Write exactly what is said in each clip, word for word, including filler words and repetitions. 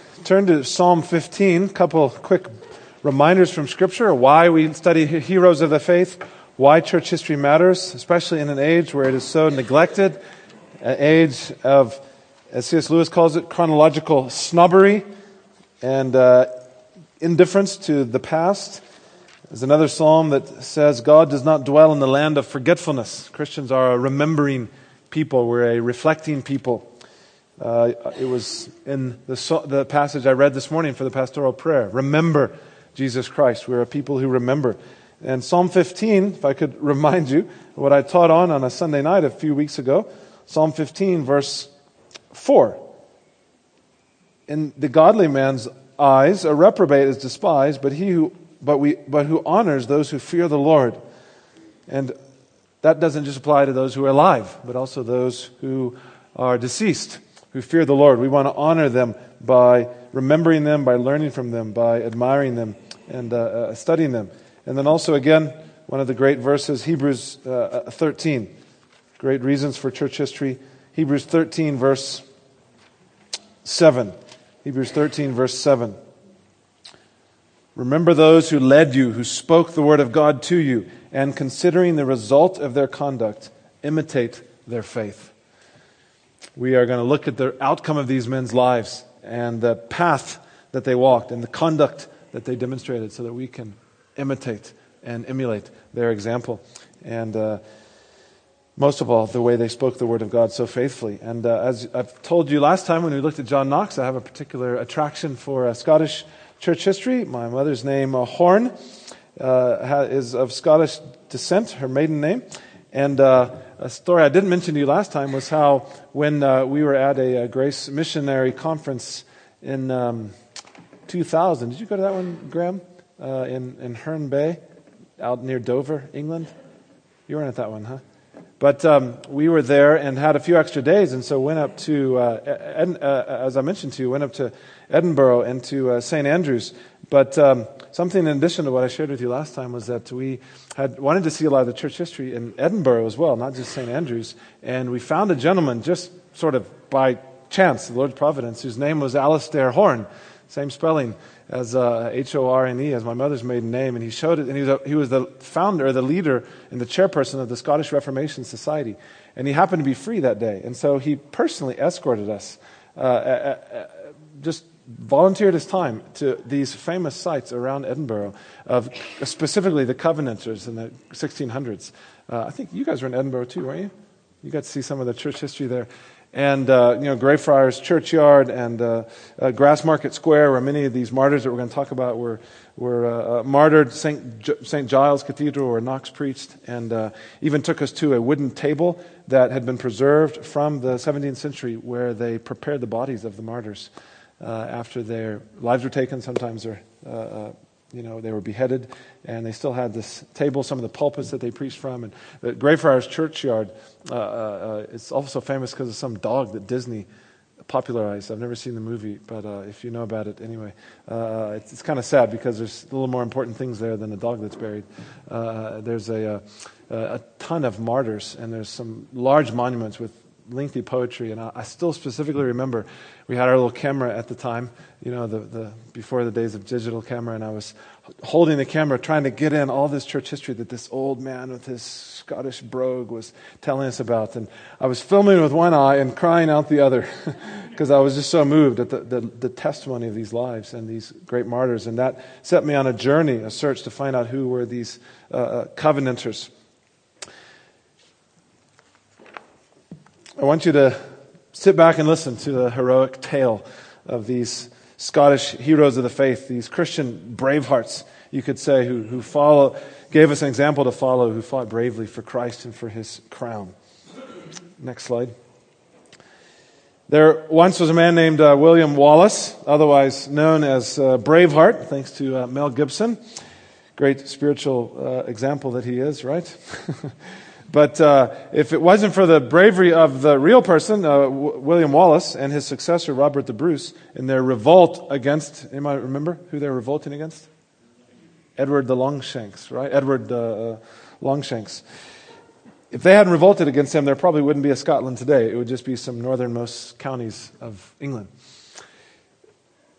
turn to Psalm fifteen, a couple quick reminders from Scripture, why we study heroes of the faith, why church history matters, especially in an age where it is so neglected, an age of, as C S Lewis calls it, chronological snobbery and uh, indifference to the past. There's another psalm that says, God does not dwell in the land of forgetfulness. Christians are a remembering people. We're a reflecting people. Uh, it was in the, the passage I read this morning for the pastoral prayer. Remember Jesus Christ. We're a people who remember. And Psalm fifteen, if I could remind you what I taught on on a Sunday night a few weeks ago. Psalm fifteen, verse four. In the godly man's eyes, a reprobate is despised, but he who but we but who honors those who fear the Lord. And that doesn't just apply to those who are alive, but also those who are deceased, who fear the Lord. We want to honor them by remembering them, by learning from them, by admiring them, and uh, uh, studying them. And then also, again, one of the great verses, Hebrews uh, thirteen. Great reasons for church history. Hebrews thirteen, verse seven. Hebrews thirteen, verse seven. Remember those who led you, who spoke the word of God to you, and considering the result of their conduct, imitate their faith. We are going to look at the outcome of these men's lives and the path that they walked and the conduct that they demonstrated so that we can imitate and emulate their example. And uh, most of all, the way they spoke the word of God so faithfully. And uh, as I've told you last time when we looked at John Knox, I have a particular attraction for uh, Scottish church history. My mother's name, uh, Horn, uh, is of Scottish descent, her maiden name. And uh, a story I didn't mention to you last time was how when uh, we were at a, a Grace Missionary Conference in um, two thousand, did you go to that one, Graham? Uh, in, in Herne Bay, out near Dover, England? You weren't at that one, huh? But um, we were there and had a few extra days, and so went up to, uh, Ed, uh, as I mentioned to you, went up to Edinburgh and to uh, Saint Andrews. But um, something in addition to what I shared with you last time was that we had wanted to see a lot of the church history in Edinburgh as well, not just Saint Andrews. And we found a gentleman just sort of by chance, the Lord's providence, whose name was Alistair Horn, same spelling as uh, H O R N E, as my mother's maiden name. And he showed it, and he was, a, he was the founder, the leader, and the chairperson of the Scottish Reformation Society. And he happened to be free that day. And so he personally escorted us, uh, uh, uh, just volunteered his time to these famous sites around Edinburgh, of specifically the Covenanters in the sixteen hundreds. Uh, I think you guys were in Edinburgh too, weren't you? You got to see some of the church history there. And, uh, you know, Greyfriars Churchyard and uh, uh, Grassmarket Square, where many of these martyrs that we're going to talk about were were uh, uh, martyred. Saint G- Saint Giles Cathedral, where Knox preached, and uh, even took us to a wooden table that had been preserved from the seventeenth century, where they prepared the bodies of the martyrs uh, after their lives were taken. Sometimes they're uh, uh, You know, they were beheaded, and they still had this table, some of the pulpits that they preached from. And the Greyfriars Churchyard uh, uh, is also famous because of some dog that Disney popularized. I've never seen the movie, but uh, if you know about it anyway, uh, it's, it's kind of sad because there's a little more important things there than the dog that's buried. Uh, there's a, a, a ton of martyrs, and there's some large monuments with lengthy poetry, and I, I still specifically remember we had our little camera at the time, you know, the, the before the days of digital camera, and I was holding the camera trying to get in all this church history that this old man with his Scottish brogue was telling us about, and I was filming with one eye and crying out the other because I was just so moved at the, the, the testimony of these lives and these great martyrs, and that set me on a journey, a search to find out who were these uh, uh, Covenanters. I want you to sit back and listen to the heroic tale of these Scottish heroes of the faith, these Christian bravehearts, you could say, who who follow, gave us an example to follow, who fought bravely for Christ and for His crown. Next slide. There once was a man named uh, William Wallace, otherwise known as uh, Braveheart, thanks to uh, Mel Gibson. Great spiritual uh, example that he is, right? But uh, if it wasn't for the bravery of the real person, uh, w- William Wallace, and his successor, Robert the Bruce, in their revolt against, anybody remember who they were revolting against? Edward the Longshanks, right? Edward uh, uh, Longshanks. If they hadn't revolted against him, there probably wouldn't be a Scotland today. It would just be some northernmost counties of England.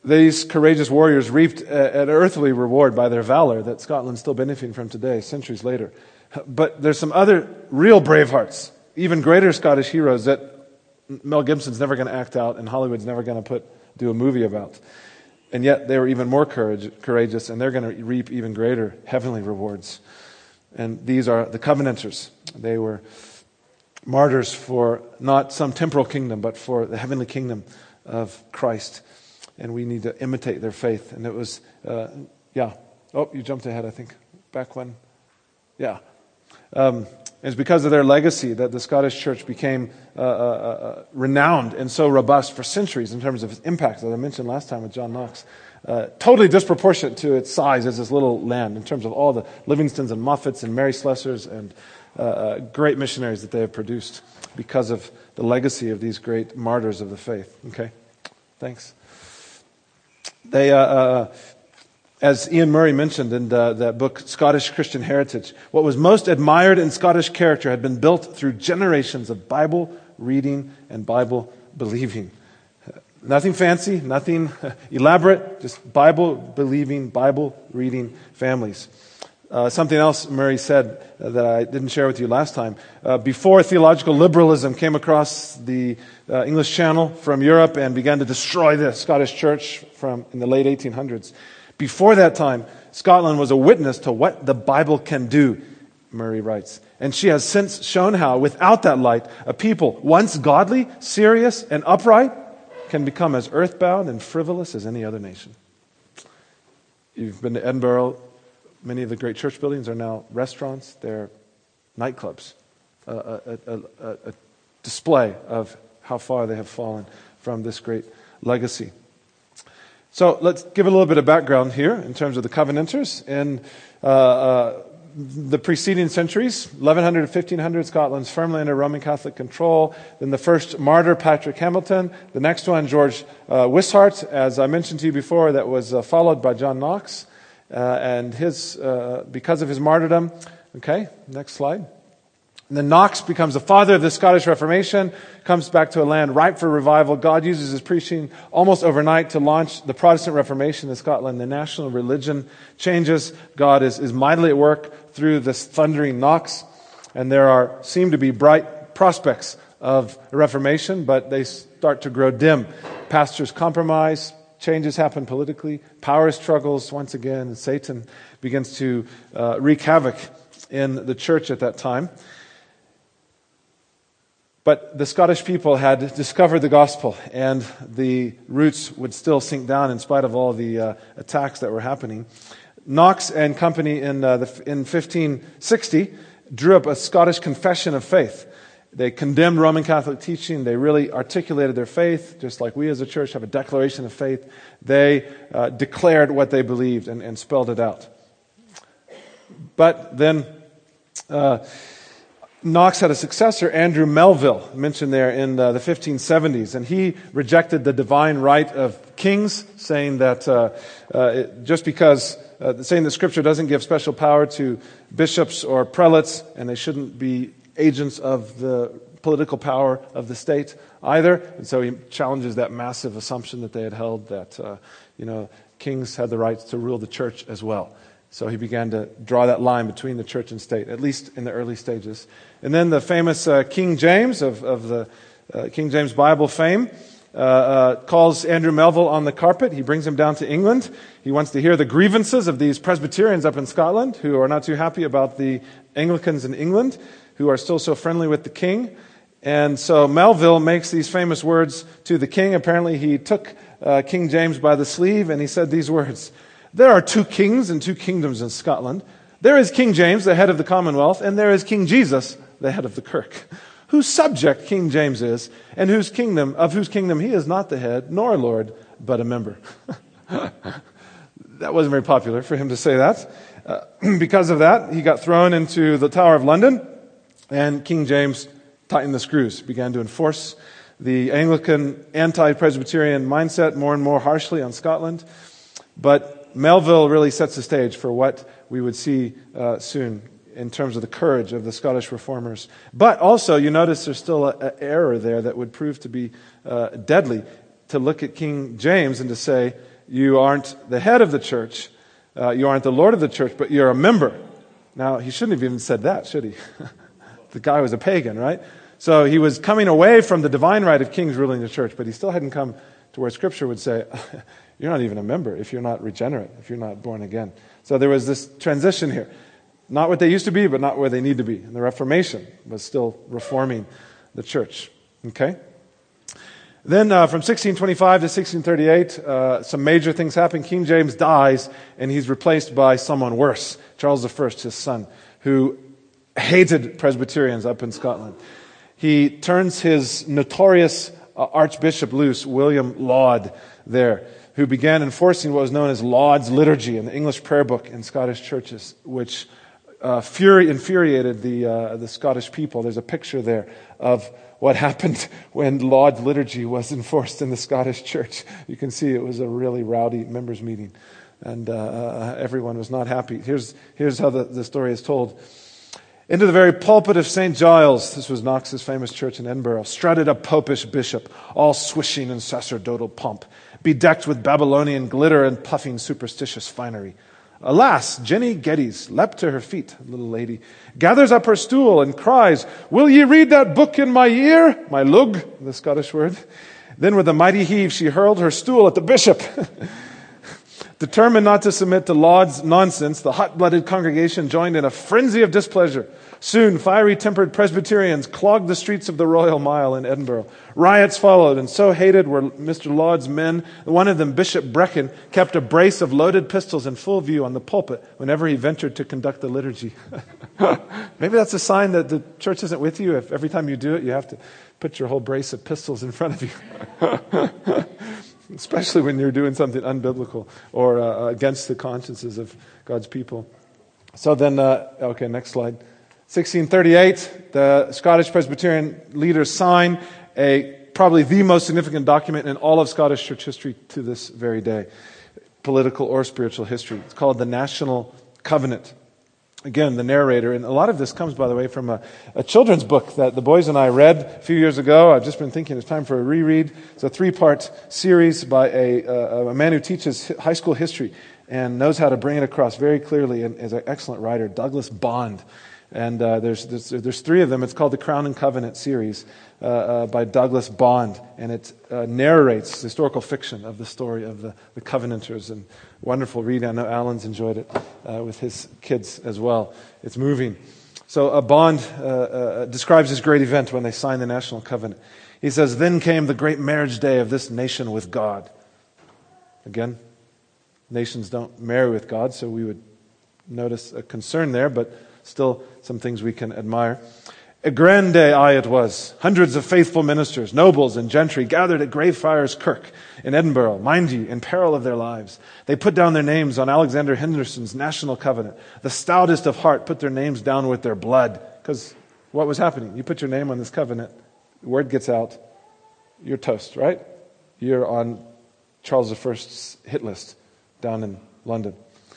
These courageous warriors reaped an earthly reward by their valor that Scotland's still benefiting from today, centuries later. But there's some other real bravehearts, even greater Scottish heroes that Mel Gibson's never going to act out and Hollywood's never going to put do a movie about. And yet they were even more courage, courageous, and they're going to reap even greater heavenly rewards. And these are the Covenanters. They were martyrs for not some temporal kingdom, but for the heavenly kingdom of Christ. And we need to imitate their faith. And it was, uh, yeah. Oh, you jumped ahead, I think. Back when? Yeah. Um, it's because of their legacy that the Scottish church became uh, uh, uh, renowned and so robust for centuries in terms of its impact, as I mentioned last time with John Knox. Uh, totally disproportionate to its size as this little land in terms of all the Livingstons and Moffats and Mary Slessors and uh, uh, great missionaries that they have produced because of the legacy of these great martyrs of the faith. Okay, thanks. They, uh, uh, as Ian Murray mentioned in the, that book, Scottish Christian Heritage, what was most admired in Scottish character had been built through generations of Bible reading and Bible believing. Nothing fancy, nothing elaborate, just Bible-believing, Bible-reading families. Uh, something else Murray said uh, that I didn't share with you last time. Uh, before theological liberalism came across the uh, English Channel from Europe and began to destroy the Scottish church from in the late eighteen hundreds, before that time, Scotland was a witness to what the Bible can do, Murray writes. And she has since shown how, without that light, a people once godly, serious, and upright can become as earthbound and frivolous as any other nation. You've been to Edinburgh. Many of the great church buildings are now restaurants. They're nightclubs. A, a, a, a, a display of how far they have fallen from this great legacy. So let's give a little bit of background here in terms of the Covenanters. In uh, uh, the preceding centuries, eleven hundred to fifteen hundred, Scotland's firmly under Roman Catholic control. Then the first martyr, Patrick Hamilton. The next one, George uh, Wishart, as I mentioned to you before, that was uh, followed by John Knox. Uh, and his, uh, because of his martyrdom. Okay, next slide. And then Knox becomes the father of the Scottish Reformation, comes back to a land ripe for revival. God uses his preaching almost overnight to launch the Protestant Reformation in Scotland. The national religion changes. God is, is mightily at work through this thundering Knox. And there are seem to be bright prospects of a Reformation, but they start to grow dim. Pastors compromise. Changes happen politically, power struggles once again, and Satan begins to uh, wreak havoc in the church at that time. But the Scottish people had discovered the gospel, and the roots would still sink down in spite of all the uh, attacks that were happening. Knox and company in, uh, the, in fifteen sixty drew up a Scottish confession of faith. They condemned Roman Catholic teaching. They really articulated their faith, just like we as a church have a declaration of faith. They uh, declared what they believed and, and spelled it out. But then uh, Knox had a successor, Andrew Melville, mentioned there in uh, the fifteen seventies, and he rejected the divine right of kings, saying that uh, uh, it, just because, uh, saying that Scripture doesn't give special power to bishops or prelates, and they shouldn't be agents of the political power of the state either. And so he challenges that massive assumption that they had held that, uh, you know, kings had the right to rule the church as well. So he began to draw that line between the church and state, at least in the early stages. And then the famous uh, King James of, of the uh, King James Bible fame uh, uh, calls Andrew Melville on the carpet. He brings him down to England. He wants to hear the grievances of these Presbyterians up in Scotland who are not too happy about the Anglicans in England, who are still so friendly with the king. And so Melville makes these famous words to the king. Apparently he took uh, King James by the sleeve and he said these words: "There are two kings and two kingdoms in Scotland. There is King James, the head of the Commonwealth, and there is King Jesus, the head of the Kirk. Whose subject King James is, and whose kingdom, of whose kingdom he is not the head, nor Lord, but a member." That wasn't very popular for him to say that. Uh, because of that, he got thrown into the Tower of London. And King James tightened the screws, began to enforce the Anglican anti-Presbyterian mindset more and more harshly on Scotland. But Melville really sets the stage for what we would see uh, soon in terms of the courage of the Scottish reformers. But also, you notice there's still an error there that would prove to be uh, deadly, to look at King James and to say, you aren't the head of the church, uh, you aren't the Lord of the church, but you're a member. Now, he shouldn't have even said that, should he? The guy was a pagan, right? So he was coming away from the divine right of kings ruling the church, but he still hadn't come to where Scripture would say, you're not even a member if you're not regenerate, if you're not born again. So there was this transition here. Not what they used to be, but not where they need to be. And the Reformation was still reforming the church. Okay? Then uh, from sixteen twenty-five to sixteen thirty-eight, uh, some major things happen. King James dies, and he's replaced by someone worse, Charles the First, his son, who hated Presbyterians up in Scotland. He turns his notorious uh, archbishop loose, William Laud, there, who began enforcing what was known as Laud's Liturgy in the English prayer book in Scottish churches, which uh, fury infuriated the uh, the Scottish people. There's a picture there of what happened when Laud's Liturgy was enforced in the Scottish church. You can see it was a really rowdy members' meeting, and uh, uh, everyone was not happy. Here's here's how the, the story is told. Into the very pulpit of Saint Giles, this was Knox's famous church in Edinburgh, strutted a popish bishop, all swishing in sacerdotal pomp, bedecked with Babylonian glitter and puffing superstitious finery. Alas, Jenny Geddes leapt to her feet, little lady, gathers up her stool and cries, "Will ye read that book in my ear?" My lug, the Scottish word. Then with a mighty heave, she hurled her stool at the bishop. Determined not to submit to Laud's nonsense, the hot-blooded congregation joined in a frenzy of displeasure. Soon, fiery-tempered Presbyterians clogged the streets of the Royal Mile in Edinburgh. Riots followed, and so hated were Mister Laud's men, one of them, Bishop Brecon, kept a brace of loaded pistols in full view on the pulpit whenever he ventured to conduct the liturgy. Maybe that's a sign that the church isn't with you. If every time you do it, you have to put your whole brace of pistols in front of you. Especially when you're doing something unbiblical or uh, against the consciences of God's people. So then, uh, okay, next slide. sixteen thirty-eight, the Scottish Presbyterian leaders sign a probably the most significant document in all of Scottish church history to this very day, political or spiritual history. It's called the National Covenant. Again, the narrator, and a lot of this comes, by the way, from a, a children's book that the boys and I read a few years ago. I've just been thinking it's time for a reread. It's a three-part series by a, a, a man who teaches high school history and knows how to bring it across very clearly, and is an excellent writer, Douglas Bond. And uh, there's, there's there's three of them. It's called the Crown and Covenant series uh, uh, by Douglas Bond, and it uh, narrates historical fiction of the story of the, the Covenanters. And wonderful read. I know Alan's enjoyed it uh, with his kids as well. It's moving. So uh, Bond uh, uh, describes this great event when they signed the National Covenant. He says, "Then came the great marriage day of this nation with God." Again, nations don't marry with God, so we would notice a concern there, but still some things we can admire. A grand day aye it was. Hundreds of faithful ministers, nobles and gentry gathered at Greyfriars Kirk in Edinburgh, mind ye, in peril of their lives. They put down their names on Alexander Henderson's National Covenant. The stoutest of heart put their names down with their blood. Because what was happening? You put your name on this covenant, word gets out, you're toast, right? You're on Charles the First's hit list down in London.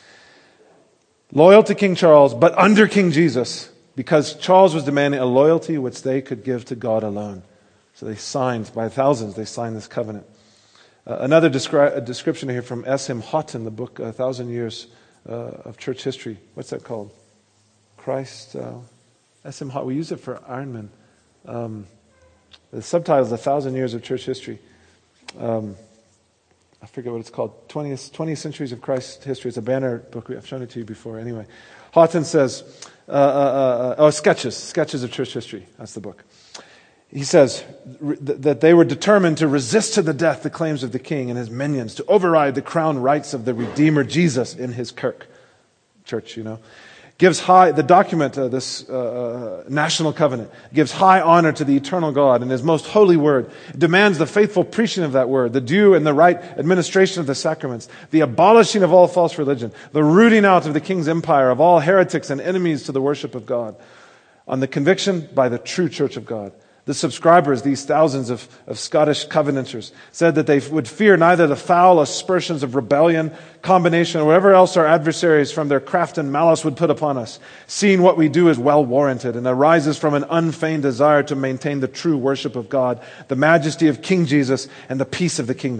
Loyal to King Charles, but under King Jesus, because Charles was demanding a loyalty which they could give to God alone. So they signed, by thousands, they signed this covenant. Uh, another descri- a description here from S M Houghton, the book A Thousand Years uh, of Church History. What's that called? Christ, uh, S M Houghton. We use it for Ironman. Um, the subtitle is A Thousand Years of Church History. Um, I forget what it's called, twentieth, twentieth Centuries of Christ's History. It's a banner book. I've shown it to you before. Anyway, Houghton says, uh, uh, uh, oh, Sketches, Sketches of Church History. That's the book. He says re- that they were determined to resist to the death the claims of the king and his minions, to override the crown rights of the Redeemer Jesus in his kirk. Church, you know. Gives high, the document, uh, this uh, national covenant, gives high honor to the eternal God and his most holy word. It demands the faithful preaching of that word, the due and the right administration of the sacraments, the abolishing of all false religion, the rooting out of the king's empire of all heretics and enemies to the worship of God, on the conviction by the true church of God. The subscribers, these thousands of, of Scottish Covenanters, said that they would fear neither the foul aspersions of rebellion, combination, or whatever else our adversaries from their craft and malice would put upon us, seeing what we do is well warranted and arises from an unfeigned desire to maintain the true worship of God, the majesty of King Jesus, and the peace of the kingdom.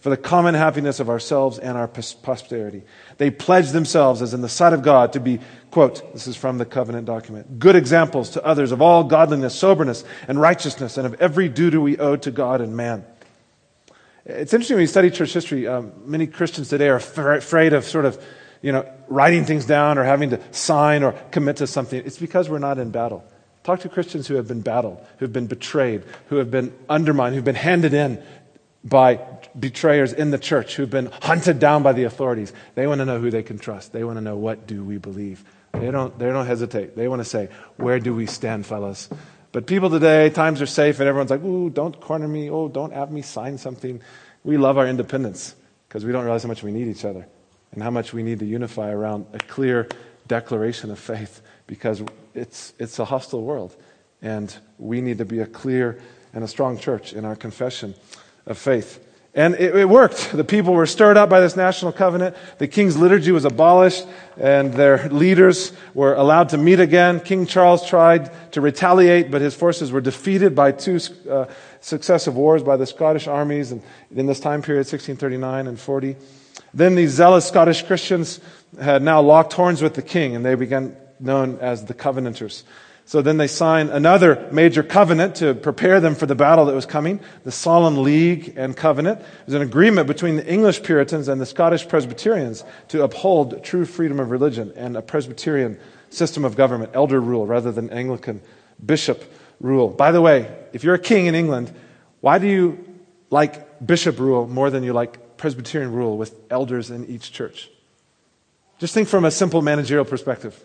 for the common happiness of ourselves and our posterity. They pledge themselves as in the sight of God to be, quote, this is from the covenant document, good examples to others of all godliness, soberness, and righteousness, and of every duty we owe to God and man. It's interesting when you study church history, um, many Christians today are f- afraid of sort of, you know, writing things down or having to sign or commit to something. It's because we're not in battle. Talk to Christians who have been battled, who have been betrayed, who have been undermined, who've been handed in by betrayers in the church, who've been hunted down by the authorities. They want to know who they can trust. They want to know, what do we believe? They don't, they don't hesitate. They want to say, where do we stand, fellas? But people today, times are safe, and everyone's like, ooh, don't corner me. Oh, don't have me sign something. We love our independence because we don't realize how much we need each other and how much we need to unify around a clear declaration of faith, because it's it's a hostile world, and we need to be a clear and a strong church in our confession of faith. And it, it worked. The people were stirred up by this national covenant. The king's liturgy was abolished, and their leaders were allowed to meet again. King Charles tried to retaliate, but his forces were defeated by two uh, successive wars by the Scottish armies in, in this time period, sixteen thirty-nine and forty. Then these zealous Scottish Christians had now locked horns with the king, and they began known as the Covenanters. So then they signed another major covenant to prepare them for the battle that was coming, the Solemn League and Covenant. It was an agreement between the English Puritans and the Scottish Presbyterians to uphold true freedom of religion and a Presbyterian system of government, elder rule rather than Anglican bishop rule. By the way, if you're a king in England, why do you like bishop rule more than you like Presbyterian rule with elders in each church? Just think from a simple managerial perspective.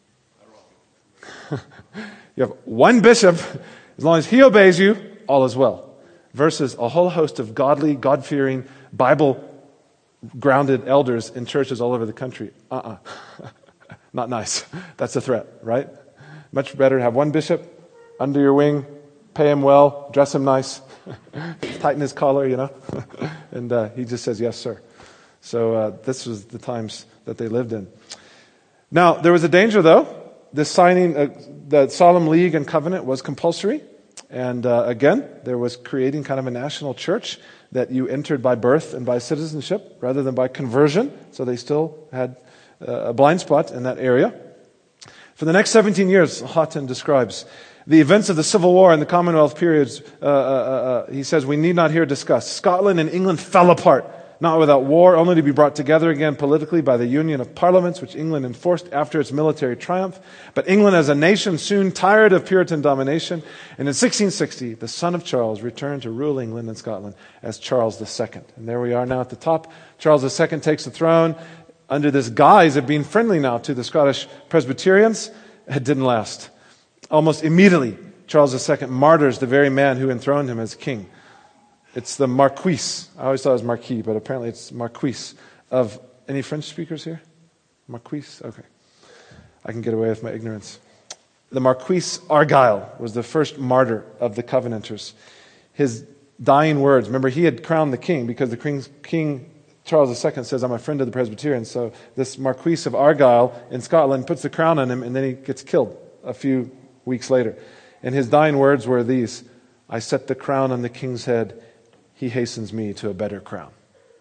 You have one bishop, as long as he obeys you, all is well. Versus a whole host of godly, God-fearing, Bible-grounded elders in churches all over the country. Uh-uh. Not nice. That's a threat, right? Much better to have one bishop under your wing, pay him well, dress him nice, tighten his collar, you know, and uh, he just says, yes, sir. So uh, this was the times that they lived in. Now, there was a danger, though. This signing, uh, the Solemn League and Covenant was compulsory. And uh, again, there was creating kind of a national church that you entered by birth and by citizenship rather than by conversion. So they still had uh, a blind spot in that area. For the next seventeen years, Houghton describes the events of the Civil War and the Commonwealth periods. Uh, uh, uh, he says, we need not here discuss. Scotland and England fell apart, not without war, only to be brought together again politically by the union of parliaments, which England enforced after its military triumph. But England as a nation soon tired of Puritan domination, and in sixteen sixty, the son of Charles returned to rule England and Scotland as Charles the Second. And there we are now at the top. Charles the Second takes the throne under this guise of being friendly now to the Scottish Presbyterians. It didn't last. Almost immediately, Charles the Second martyrs the very man who enthroned him as king. It's the Marquis. I always thought it was Marquis, but apparently it's Marquis of... Any French speakers here? Marquis? Okay. I can get away with my ignorance. The Marquis Argyle was the first martyr of the Covenanters. His dying words, remember he had crowned the king because the king, king Charles the Second says, I'm a friend of the Presbyterians. So this Marquis of Argyle in Scotland puts the crown on him, and then he gets killed a few weeks later. And his dying words were these: I set the crown on the king's head. He hastens me to a better crown.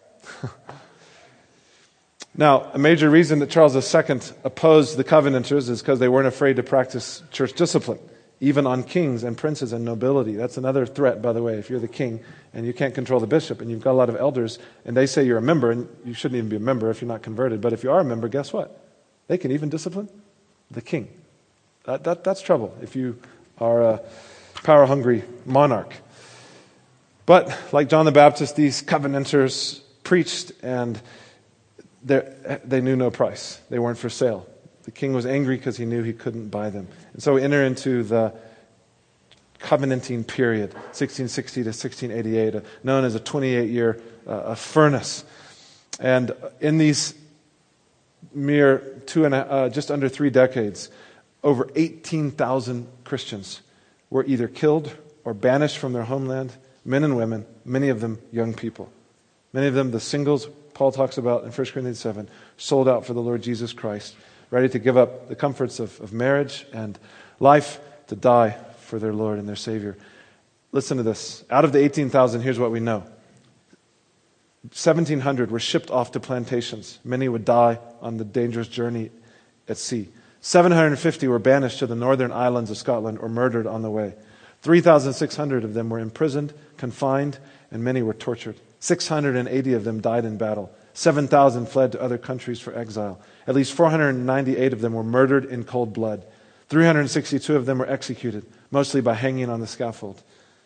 Now, a major reason that Charles the Second opposed the Covenanters is because they weren't afraid to practice church discipline, even on kings and princes and nobility. That's another threat, by the way. If you're the king and you can't control the bishop and you've got a lot of elders and they say you're a member, and you shouldn't even be a member if you're not converted, but if you are a member, guess what? They can even discipline the king. That, that, that's trouble if you are a power-hungry monarch. But like John the Baptist, these Covenanters preached, and they knew no price. They weren't for sale. The king was angry because he knew he couldn't buy them. And so we enter into the covenanting period, sixteen sixty to sixteen eighty-eight, known as a twenty-eight-year uh, furnace. And in these mere two and a, uh, just under three decades, over eighteen thousand Christians were either killed or banished from their homeland, men and women, many of them young people. Many of them, the singles Paul talks about in First Corinthians seven, sold out for the Lord Jesus Christ, ready to give up the comforts of, of marriage and life to die for their Lord and their Savior. Listen to this. Out of the eighteen thousand, here's what we know. seventeen hundred were shipped off to plantations. Many would die on the dangerous journey at sea. seven hundred fifty were banished to the northern islands of Scotland or murdered on the way. three thousand six hundred of them were imprisoned, confined, and many were tortured. six hundred eighty of them died in battle. seven thousand fled to other countries for exile. At least four hundred ninety-eight of them were murdered in cold blood. three hundred sixty-two of them were executed, mostly by hanging on the scaffold.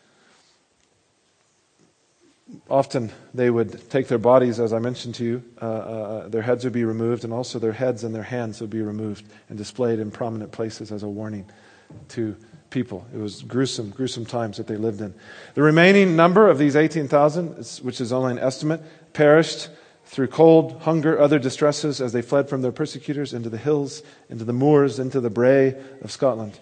Often they would take their bodies, as I mentioned to you, uh, uh, their heads would be removed, and also their heads and their hands would be removed and displayed in prominent places as a warning to people. It was gruesome, gruesome times that they lived in. The remaining number of these eighteen thousand, which is only an estimate, perished through cold, hunger, other distresses as they fled from their persecutors into the hills, into the moors, into the Bray of Scotland.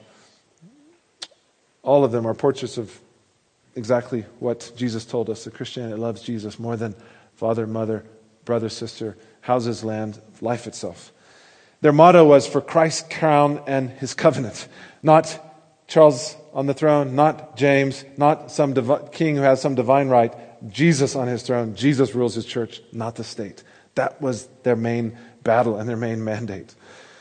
All of them are portraits of exactly what Jesus told us. The Christian that loves Jesus more than father, mother, brother, sister, houses, land, life itself. Their motto was for Christ's crown and his covenant. Not Charles on the throne, not James, not some divi- king who has some divine right. Jesus on his throne. Jesus rules his church, not the state. That was their main battle and their main mandate.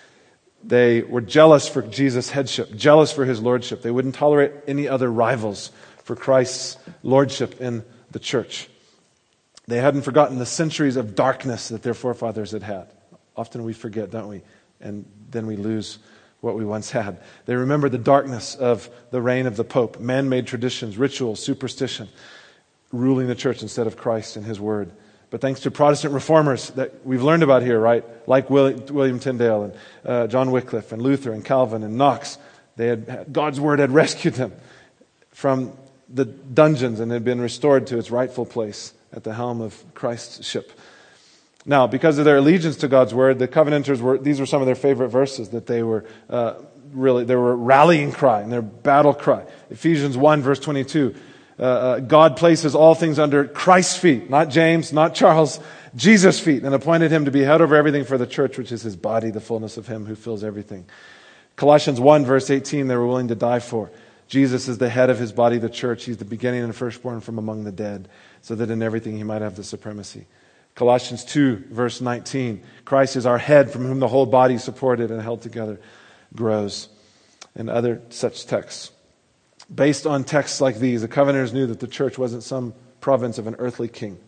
They were jealous for Jesus' headship, jealous for his lordship. They wouldn't tolerate any other rivals for Christ's lordship in the church. They hadn't forgotten the centuries of darkness that their forefathers had had. Often we forget, don't we? And then we lose what we once had. They remember the darkness of the reign of the Pope, man-made traditions, rituals, superstition, ruling the church instead of Christ and his word. But thanks to Protestant reformers that we've learned about here, right? Like William Tyndale and uh, John Wycliffe and Luther and Calvin and Knox, they had, God's word had rescued them from the dungeons and had been restored to its rightful place at the helm of Christ's ship. Now, because of their allegiance to God's word, the Covenanters were, these were some of their favorite verses that they were uh, really, they were rallying cry and their battle cry. Ephesians one verse twenty-two, uh, uh, God places all things under Christ's feet, not James, not Charles, Jesus' feet, and appointed him to be head over everything for the church, which is his body, the fullness of him who fills everything. Colossians one verse eighteen, they were willing to die for. Jesus is the head of his body, the church. He's the beginning and firstborn from among the dead, so that in everything he might have the supremacy. Colossians two, verse nineteen, Christ is our head from whom the whole body supported and held together grows. And other such texts. Based on texts like these, the Covenanters knew that the church wasn't some province of an earthly king.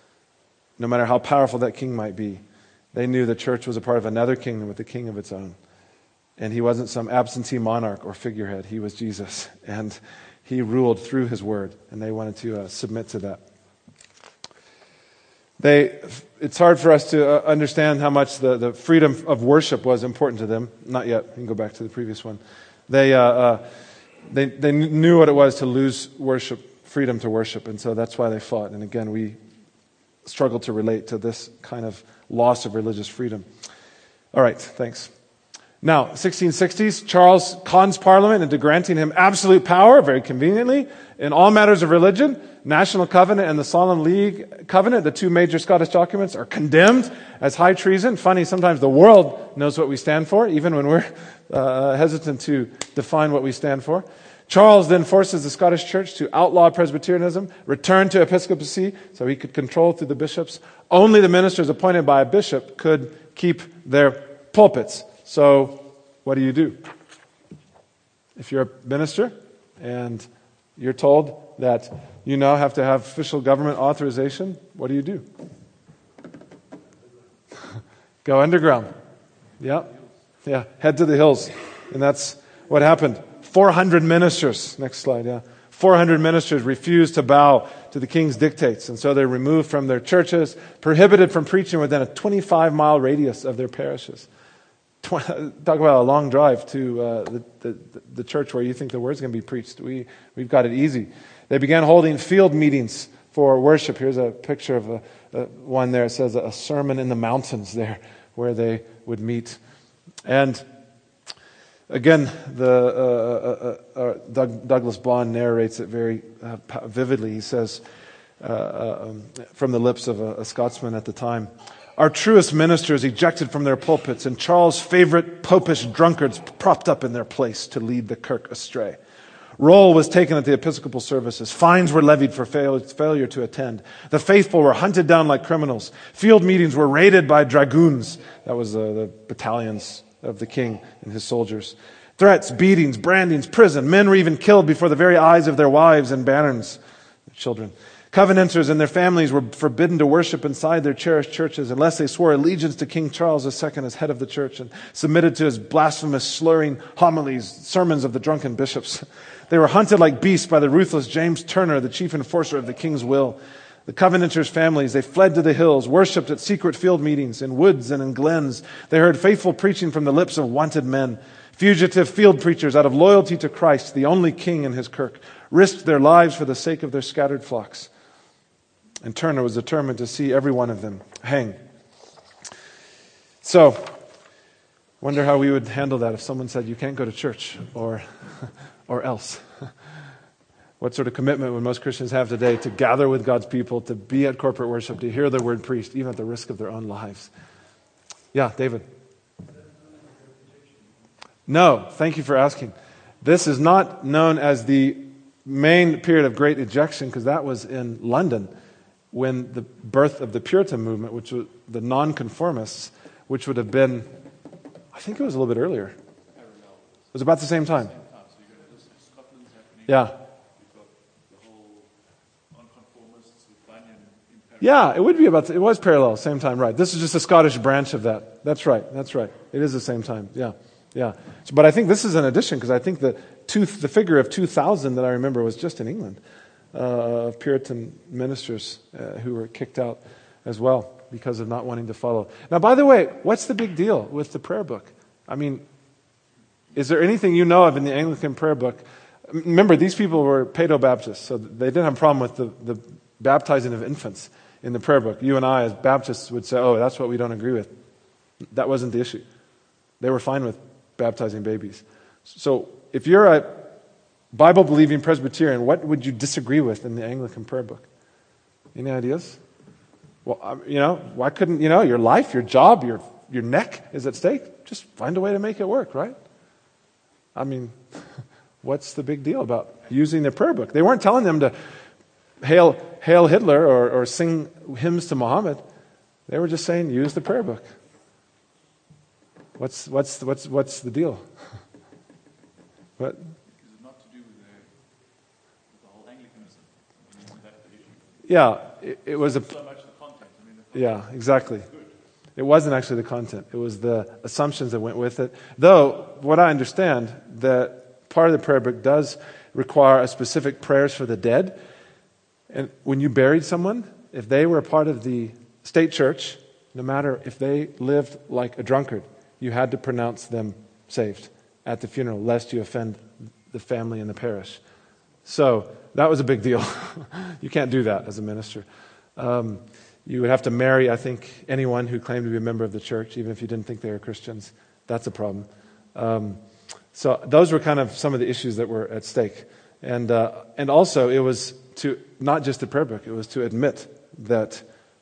No matter how powerful that king might be, they knew the church was a part of another kingdom with a king of its own. And he wasn't some absentee monarch or figurehead. He was Jesus. And he ruled through his word. And they wanted to uh, submit to that. They, it's hard for us to uh, understand how much the, the freedom of worship was important to them. Not yet. You can go back to the previous one. They, uh, uh, they, they knew what it was to lose worship, freedom to worship. And so that's why they fought. And again, we struggle to relate to this kind of loss of religious freedom. All right. Thanks. Now, sixteen sixties, Charles cons Parliament into granting him absolute power, very conveniently, in all matters of religion. National Covenant and the Solemn League Covenant, the two major Scottish documents, are condemned as high treason. Funny, sometimes the world knows what we stand for, even when we're uh, hesitant to define what we stand for. Charles then forces the Scottish Church to outlaw Presbyterianism, return to episcopacy, so he could control through the bishops. Only the ministers appointed by a bishop could keep their pulpits. So, what do you do? If you're a minister and you're told that you now have to have official government authorization, what do you do? Go underground. Yeah. Yeah. Head to the hills. And that's what happened. four hundred ministers. Next slide, yeah. four hundred ministers refused to bow to the king's dictates. And so they're removed from their churches, prohibited from preaching within a twenty-five mile radius of their parishes. Talk about a long drive to uh, the, the, the church where you think the word's going to be preached. We, we've got it easy. They began holding field meetings for worship. Here's a picture of a, a, one there. It says a sermon in the mountains there where they would meet. And again, the uh, uh, uh, Doug, Douglas Bond narrates it very uh, vividly. He says, uh, uh, um, from the lips of a, a Scotsman at the time, "Our truest ministers ejected from their pulpits, and Charles' favorite popish drunkards propped up in their place to lead the kirk astray. Roll was taken at the Episcopal services. Fines were levied for fail- failure to attend. The faithful were hunted down like criminals. Field meetings were raided by dragoons. That was uh, the battalions of the king and his soldiers. Threats, beatings, brandings, prison. Men were even killed before the very eyes of their wives and bairns, their children. Covenanters and their families were forbidden to worship inside their cherished churches unless they swore allegiance to King Charles the Second as head of the church and submitted to his blasphemous, slurring homilies, sermons of the drunken bishops. They were hunted like beasts by the ruthless James Turner, the chief enforcer of the king's will. The Covenanters' families, they fled to the hills, worshipped at secret field meetings in woods and in glens. They heard faithful preaching from the lips of wanted men. Fugitive field preachers, out of loyalty to Christ, the only king in his kirk, risked their lives for the sake of their scattered flocks. And Turner was determined to see every one of them hang. So, wonder how we would handle that if someone said, you can't go to church, or, or else. What sort of commitment would most Christians have today to gather with God's people, to be at corporate worship, to hear the word preached, even at the risk of their own lives? Yeah, David. No, thank you for asking. This is not known as the main period of great ejection, because that was in London when the birth of the Puritan movement, which was the nonconformists, which would have been, I think it was a little bit earlier. It was about the same time. Yeah. Yeah, it would be about, the, it was parallel, same time, right. This is just a Scottish branch of that. That's right, that's right. It is the same time, yeah. Yeah, so, but I think this is an addition, because I think the two, the figure of two thousand that I remember was just in England, uh, of Puritan ministers uh, who were kicked out as well because of not wanting to follow. Now, by the way, what's the big deal with the prayer book? I mean, is there anything you know of in the Anglican prayer book? Remember, these people were Paedo-Baptists, so they didn't have a problem with the, the baptizing of infants in the prayer book. You and I, as Baptists, would say, oh, that's what we don't agree with. That wasn't the issue. They were fine with baptizing babies. So if you're a Bible-believing Presbyterian, what would you disagree with in the Anglican prayer book? Any ideas? Well, you know, why couldn't, you know, your life, your job, your your neck is at stake. Just find a way to make it work, right? I mean, what's the big deal about using the prayer book? They weren't telling them to hail, hail Hitler or, or sing hymns to Muhammad. They were just saying, use the prayer book. What's what's what's what's the deal? What? Is it not to do with the, with the whole Anglicanism? I mean, isn't that the issue? Yeah, it, it was a. So much the content. I mean, the content yeah, exactly. It wasn't actually the content. It was the assumptions that went with it. Though, what I understand, that part of the prayer book does require a specific prayers for the dead. And when you buried someone, if they were a part of the state church, no matter if they lived like a drunkard, you had to pronounce them saved at the funeral, lest you offend the family and the parish. So that was a big deal. You can't do that as a minister. Um, you would have to marry, I think, anyone who claimed to be a member of the church, even if you didn't think they were Christians. That's a problem. Um, so those were kind of some of the issues that were at stake. And uh, and also it was to, not just the prayer book, it was to admit that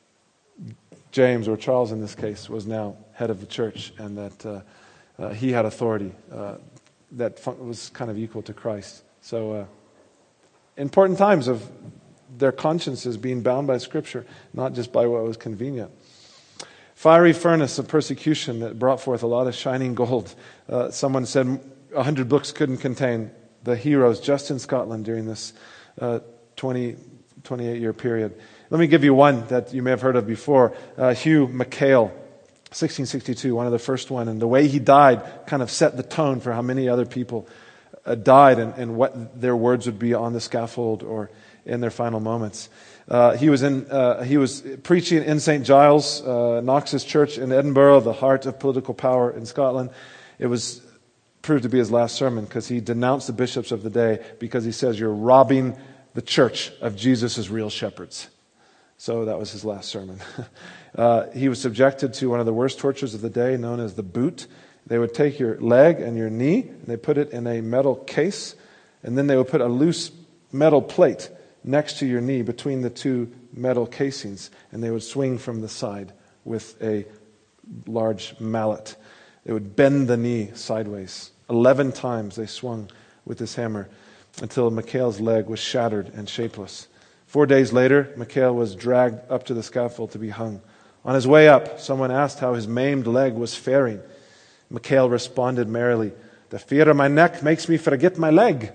James, or Charles in this case, was now head of the church, and that uh, uh, he had authority uh, that fun- was kind of equal to Christ. So uh, important times of their consciences being bound by Scripture, not just by what was convenient. Fiery furnace of persecution that brought forth a lot of shining gold. Uh, someone said a hundred books couldn't contain the heroes just in Scotland during this uh, twenty, twenty-eight year period. Let me give you one that you may have heard of before. Uh, Hugh MacHale, sixteen sixty-two, one of the first one. And the way he died kind of set the tone for how many other people uh, died and, and what their words would be on the scaffold or in their final moments. Uh, he was in. Uh, he was preaching in Saint Giles, uh, Knox's church in Edinburgh, the heart of political power in Scotland. It was proved to be his last sermon because he denounced the bishops of the day because he says, you're robbing the church of Jesus' real shepherds. So that was his last sermon. uh, he was subjected to one of the worst tortures of the day, known as the boot. They would take your leg and your knee, and they put it in a metal case, and then they would put a loose metal plate next to your knee between the two metal casings, and they would swing from the side with a large mallet. They would bend the knee sideways. Eleven times they swung with this hammer. until Mikhail's leg was shattered and shapeless. Four days later, Mikhail was dragged up to the scaffold to be hung. On his way up, someone asked how his maimed leg was faring. Mikhail responded merrily, "The fear of my neck makes me forget my leg."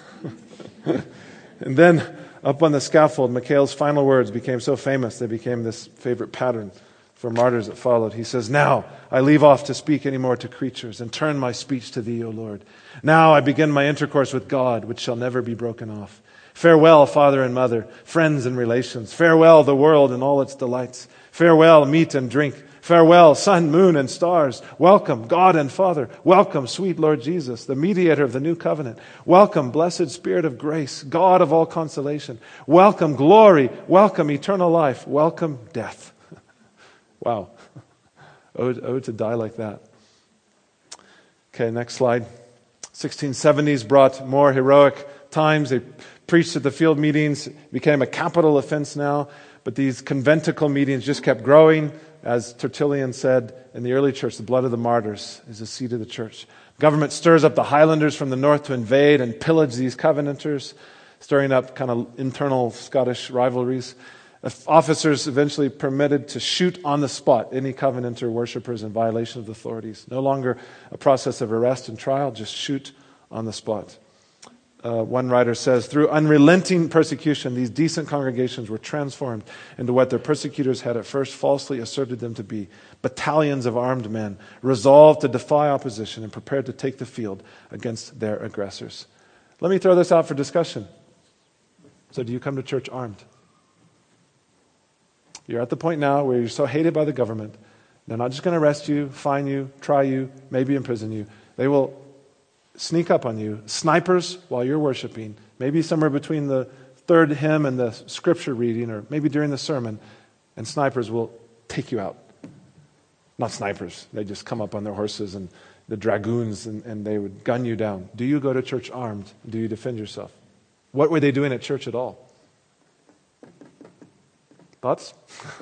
And then, up on the scaffold, Mikhail's final words became so famous, they became this favorite pattern for martyrs that followed. He says, "Now I leave off to speak any more to creatures and turn my speech to thee, O Lord. Now I begin my intercourse with God, which shall never be broken off. Farewell, father and mother, friends and relations. Farewell, the world and all its delights. Farewell, meat and drink. Farewell, sun, moon, and stars. Welcome, God and Father. Welcome, sweet Lord Jesus, the mediator of the new covenant. Welcome, blessed Spirit of grace, God of all consolation. Welcome, glory. Welcome, eternal life. Welcome, death." Wow. Oh, oh, to die like that. Okay, next slide. sixteen seventies brought more heroic times. They preached at the field meetings. It became a capital offense now. But these conventicle meetings just kept growing. As Tertullian said in the early church, the blood of the martyrs is the seed of the church. Government stirs up the Highlanders from the north to invade and pillage these Covenanters, stirring up kind of internal Scottish rivalries. Officers eventually permitted to shoot on the spot any Covenanter worshippers in violation of the authorities. No longer a process of arrest and trial, just shoot on the spot. Uh, one writer says, through unrelenting persecution, these decent congregations were transformed into what their persecutors had at first falsely asserted them to be, battalions of armed men, resolved to defy opposition and prepared to take the field against their aggressors. Let me throw this out for discussion. So do you come to church armed? You're at the point now where you're so hated by the government, they're not just going to arrest you, fine you, try you, maybe imprison you. They will sneak up on you, snipers while you're worshiping, maybe somewhere between the third hymn and the scripture reading, or maybe during the sermon, and snipers will take you out. Not snipers. They just come up on their horses and the dragoons, and, and they would gun you down. Do you go to church armed? Do you defend yourself? What were they doing at church at all? Thoughts?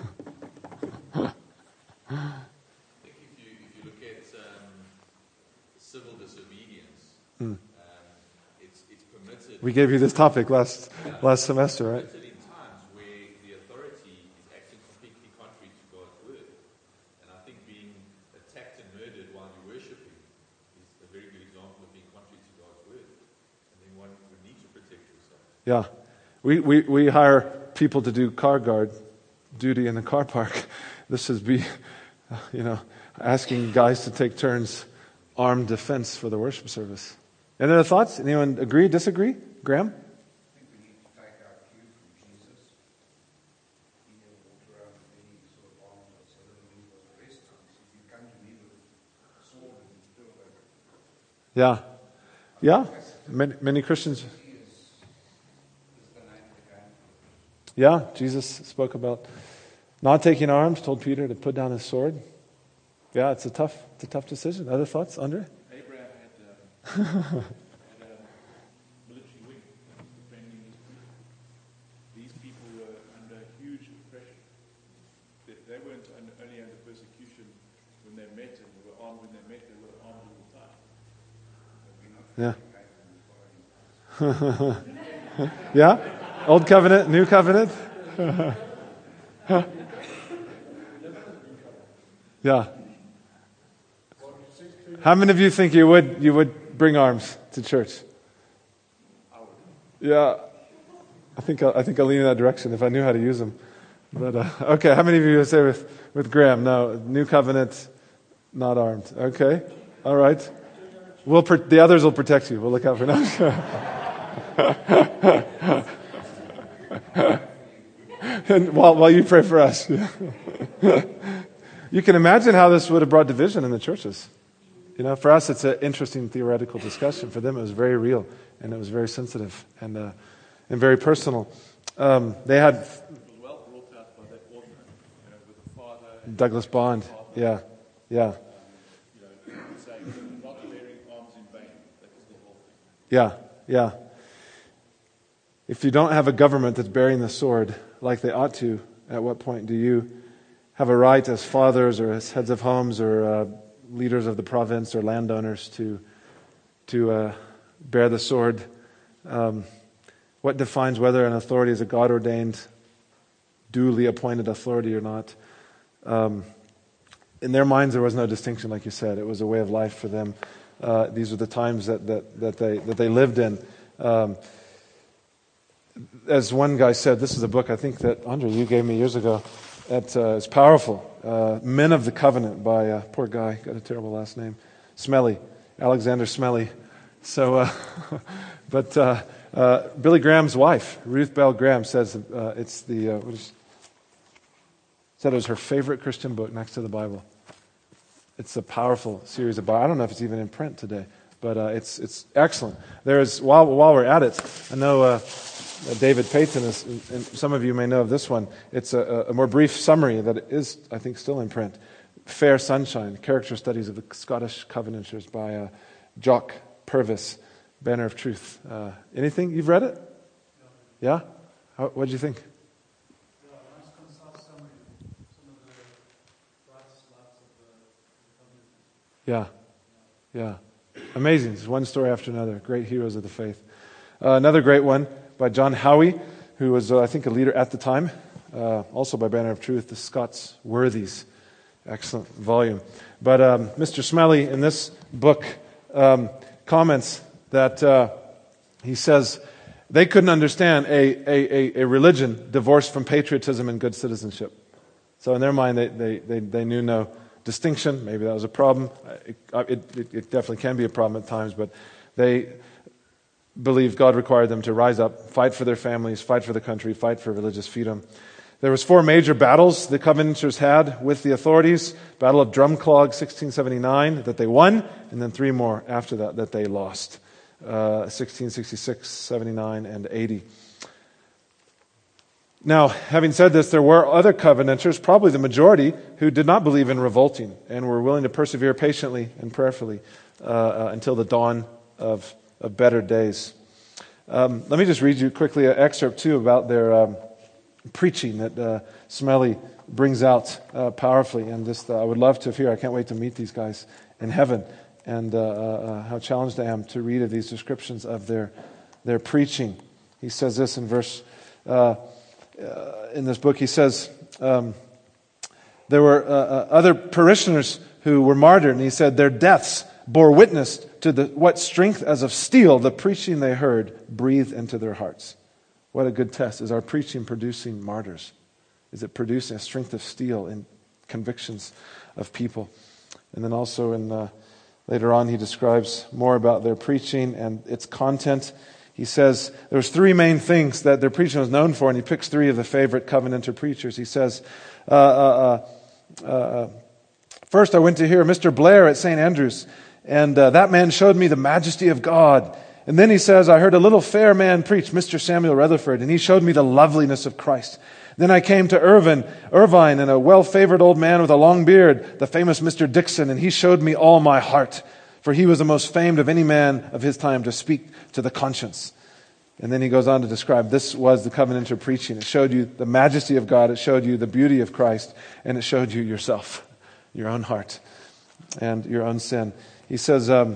Hmm. Um, it's, it's permitted. We gave you this topic last yeah, last semester, right? It's permitted in times where the authority is acting completely contrary to God's word. And I think being attacked and murdered while you're worshiping is a very good example of being contrary to God's word. And then one would need to protect yourself. Yeah. We, we, we hire people to do car guard duty in the car park. This is be, you know, asking guys to take turns armed defense for the worship service. Any other thoughts? Anyone agree, disagree? Graham? I think we need to take our cue from Jesus. He walked around with many sort of arms so that when he was arrested, he said, "You come to me with a sword and still over." Yeah. Yeah. Many, many Christians. Yeah, Jesus spoke about not taking arms, told Peter to put down his sword. Yeah, it's a tough, it's a tough decision. Other thoughts, Andre? Abraham had, uh, had a military wing defending his people. These people were under huge oppression. They, they weren't under, only under persecution when they met, and they were armed when they met, they were armed all the time. Yeah. Yeah? Old covenant, new covenant? Yeah. How many of you think you would you would bring arms to church? Yeah, I think I'll, I think I'll lean in that direction if I knew how to use them. But uh, okay, how many of you would say with with Graham? No, new covenant, not armed. Okay, all right. We'll pro- the others will protect you. We'll look out for now. And while while you pray for us, you can imagine how this would have brought division in the churches. You know, for us, it's an interesting theoretical discussion. For them, it was very real, and it was very sensitive and uh, and very personal. Um, they had It was well brought out by that author, you know, with the father. And Douglas Bond. Yeah, yeah, you know, saying not bearing arms in vain. That was the whole thing. yeah, yeah. If you don't have a government that's bearing the sword like they ought to, at what point do you have a right as fathers or as heads of homes or uh, leaders of the province or landowners to to uh, bear the sword Um, what defines whether an authority is a God-ordained, duly appointed authority or not? Um, in their minds, there was no distinction, like you said. It was a way of life for them. Uh, these were the times that, that, that, they, that they lived in. Um, as one guy said, this is a book I think that, Andre, you gave me years ago. That uh, is powerful. Uh, Men of the Covenant by, uh, poor guy, got a terrible last name, Smelly, Alexander Smelly. So, uh, but uh, uh, Billy Graham's wife, Ruth Bell Graham, says uh, it's the, uh, what is, said it was her favorite Christian book next to the Bible. It's a powerful series of Bible. I don't know if it's even in print today, but uh, it's it's excellent. There's while while we're at it, I know uh, David Payton is, and some of you may know of this one. It's a, a more brief summary that is, I think, still in print. Fair Sunshine: Character Studies of the Scottish Covenanters by uh, Jock Purvis, Banner of Truth. Uh, anything you've read it? Yeah. How, what did you think? Yeah, yeah. Amazing. It's one story after another. Great heroes of the faith. Uh, another great one by John Howie, who was, uh, I think, a leader at the time. Uh, also by Banner of Truth, The Scots Worthies. Excellent volume. But um, Mister Smelly, in this book, um, comments that uh, he says they couldn't understand a, a, a religion divorced from patriotism and good citizenship. So in their mind, they, they, they, they knew no distinction. Maybe that was a problem. It, it, it definitely can be a problem at times, but they believed God required them to rise up, fight for their families, fight for the country, fight for religious freedom. There was four major battles the Covenanters had with the authorities. Battle of Drumclog, sixteen seventy-nine, that they won, and then three more after that that they lost, uh, sixteen sixty-six, seventy-nine, and eighty. Now, having said this, there were other Covenanters, probably the majority, who did not believe in revolting and were willing to persevere patiently and prayerfully uh, uh, until the dawn of, of better days. Um, let me just read you quickly an excerpt, too, about their um, preaching that uh, Smelly brings out uh, powerfully. And just uh, I would love to hear. I can't wait to meet these guys in heaven, and uh, uh, how challenged I am to read of these descriptions of their, their preaching. He says this in verse... Uh, Uh, in this book, he says um, there were uh, uh, other parishioners who were martyred, and he said their deaths bore witness to the, what strength as of steel the preaching they heard breathed into their hearts. What a good test. Is our preaching producing martyrs? Is it producing a strength of steel in convictions of people? And then also in uh, later on, he describes more about their preaching and its content. He says there's three main things that their preaching was known for, and he picks three of the favorite Covenanter preachers. He says, uh, uh, uh, uh, first I went to hear Mister Blair at Saint Andrews, and uh, that man showed me the majesty of God. And then he says, I heard a little fair man preach, Mister Samuel Rutherford, and he showed me the loveliness of Christ. Then I came to Irvine, Irvine, and a well-favored old man with a long beard, the famous Mister Dixon, and he showed me all my heart. For he was the most famed of any man of his time to speak to the conscience. And then he goes on to describe this was the Covenanter preaching. It showed you the majesty of God. It showed you the beauty of Christ. And it showed you yourself, your own heart, and your own sin. He says, um,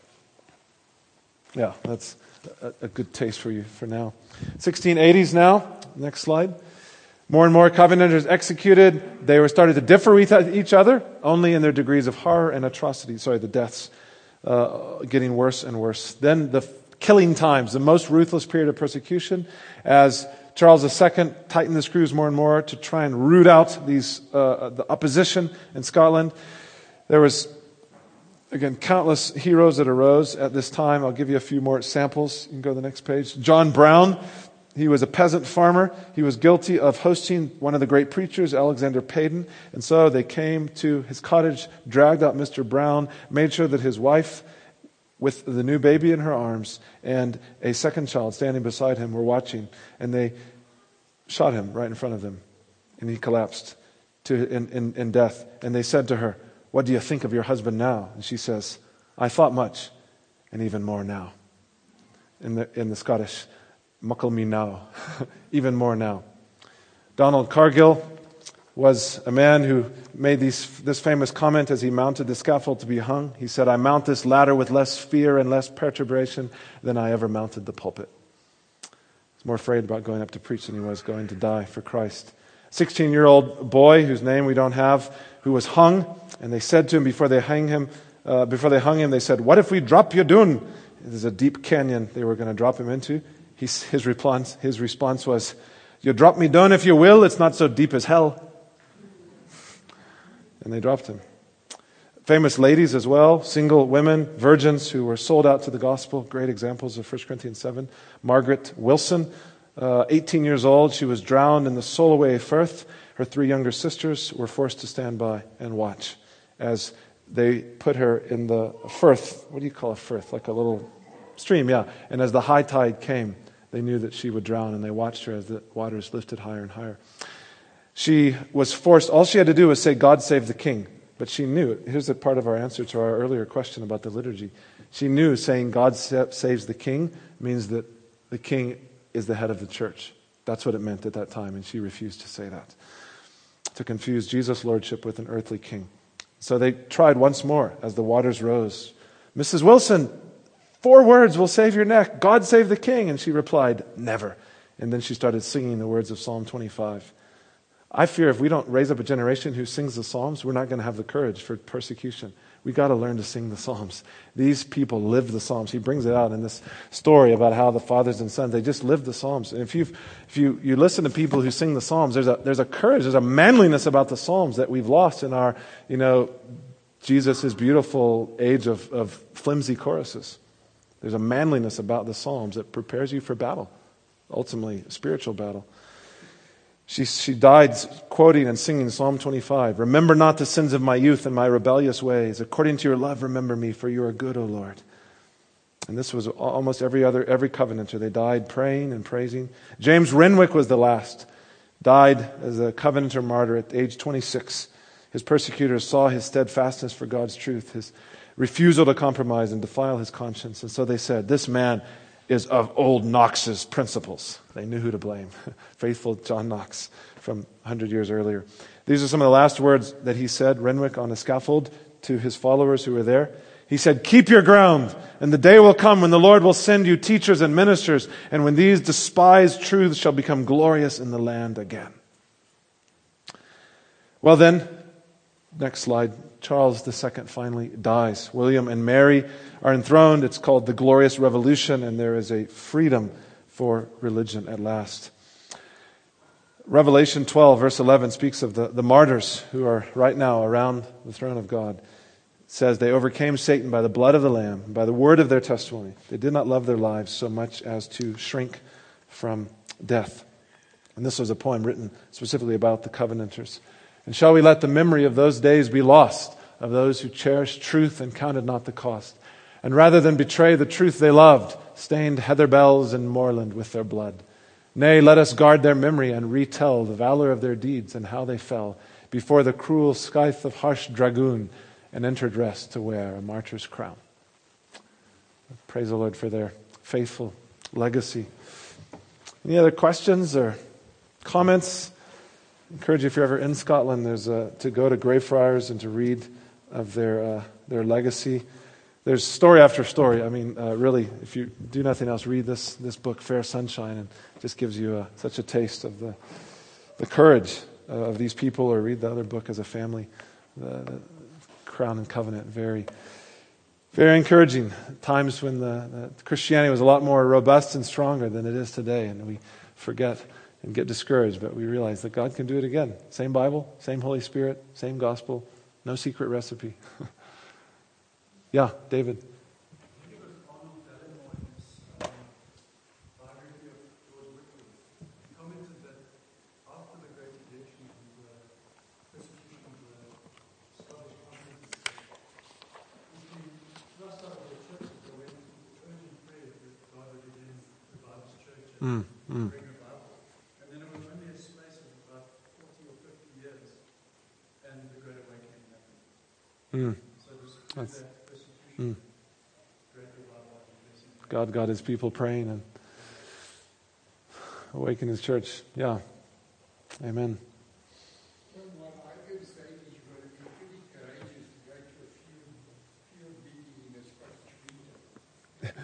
yeah, that's a, a good taste for you for now. sixteen eighties now. Next slide. More and more Covenanters executed. They were started to differ with each other, only in their degrees of horror and atrocity. Sorry, the deaths. Uh, getting worse and worse. Then the killing times, the most ruthless period of persecution, as Charles the Second tightened the screws more and more to try and root out these uh, the opposition in Scotland. There was, again, countless heroes that arose at this time. I'll give you a few more samples. You can go to the next page. John Brown. He was a peasant farmer. He was guilty of hosting one of the great preachers, Alexander Payton. And so they came to his cottage, dragged out Mister Brown, made sure that his wife, with the new baby in her arms, and a second child standing beside him, were watching. And they shot him right in front of them. And he collapsed to in, in, in death. And they said to her, what do you think of your husband now? And she says, I thought much, and even more now. In the, in the Scottish, muckle me now, even more now. Donald Cargill, was a man who made these, this famous comment as he mounted the scaffold to be hung. He said, "I mount this ladder with less fear and less perturbation than I ever mounted the pulpit." He's more afraid about going up to preach than he was going to die for Christ. sixteen-year-old boy whose name we don't have, who was hung, and they said to him before they hung him, uh, before they hung him, they said, "What if we drop you down?" There's a deep canyon they were going to drop him into. He, his response, his response was, "You drop me down if you will. It's not so deep as hell." And they dropped him. Famous ladies as well, single women, virgins who were sold out to the gospel. Great examples of First Corinthians seven. Margaret Wilson, uh, eighteen years old. She was drowned in the Solway Firth. Her three younger sisters were forced to stand by and watch as they put her in the firth. What do you call a firth? Like a little stream, yeah. And as the high tide came, they knew that she would drown, and they watched her as the waters lifted higher and higher. She was forced, all she had to do was say, "God save the king." But she knew, here's a part of our answer to our earlier question about the liturgy. She knew saying "God saves the king" means that the king is the head of the church. That's what it meant at that time, and she refused to say that, to confuse Jesus' lordship with an earthly king. So they tried once more as the waters rose. "Missus Wilson, four words will save your neck. God save the king." And she replied, "Never." And then she started singing the words of Psalm twenty-five. I fear if we don't raise up a generation who sings the Psalms, we're not going to have the courage for persecution. We got to learn to sing the Psalms. These people lived the Psalms. He brings it out in this story about how the fathers and sons, they just lived the Psalms. And if you if you you listen to people who sing the Psalms, there's a there's a courage, there's a manliness about the Psalms that we've lost in our, you know, Jesus' beautiful age of, of flimsy choruses. There's a manliness about the Psalms that prepares you for battle, ultimately a spiritual battle. She, she died quoting and singing Psalm twenty-five. "Remember not the sins of my youth and my rebellious ways. According to your love, remember me, for you are good, O Lord." And this was almost every other, every covenanter. They died praying and praising. James Renwick was the last. Died as a covenanter martyr at age twenty-six. His persecutors saw his steadfastness for God's truth, his refusal to compromise and defile his conscience. And so they said, "This man is of old Knox's principles." They knew who to blame. Faithful John Knox from one hundred years earlier. These are some of the last words that he said, Renwick, on a scaffold to his followers who were there. He said, "Keep your ground, and the day will come when the Lord will send you teachers and ministers, and when these despised truths shall become glorious in the land again." Well then, next slide. Charles the Second finally dies. William and Mary are enthroned. It's called the Glorious Revolution, and there is a freedom for religion at last. Revelation twelve, verse eleven, speaks of the, the martyrs who are right now around the throne of God. It says, "They overcame Satan by the blood of the Lamb, by the word of their testimony. They did not love their lives so much as to shrink from death." And this was a poem written specifically about the Covenanters. "And shall we let the memory of those days be lost, of those who cherished truth and counted not the cost, and rather than betray the truth they loved, stained heather bells and moorland with their blood? Nay, let us guard their memory and retell the valor of their deeds and how they fell before the cruel scythe of harsh dragoon and entered rest to wear a martyr's crown." Praise the Lord for their faithful legacy. Any other questions or comments? I encourage you, if you're ever in Scotland, there's a, to go to Greyfriars and to read of their uh, their legacy. There's story after story. I mean, uh, really, if you do nothing else, read this this book, Fair Sunshine, and it just gives you a, such a taste of the the courage uh, of these people. Or read the other book as a family, the, the Crown and Covenant. Very, very encouraging. Times when the, the Christianity was a lot more robust and stronger than it is today, and we forget and get discouraged, but we realize that God can do it again. Same Bible, same Holy Spirit, same gospel, no secret recipe. Yeah, David. Mm, mm. Mm. That's, mm. God got his people praying and awakened his church. Yeah. Amen.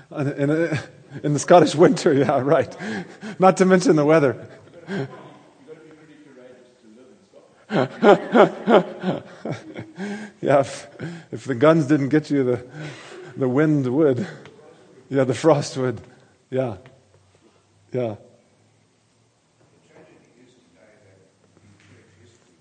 In, in, in the Scottish winter, yeah, right. Not to mention the weather. You've got to be pretty courageous to live in Scotland. Yeah, if, if the guns didn't get you, the the wind would. Yeah, the frost would. Yeah, yeah, The tragedy is today that in church history,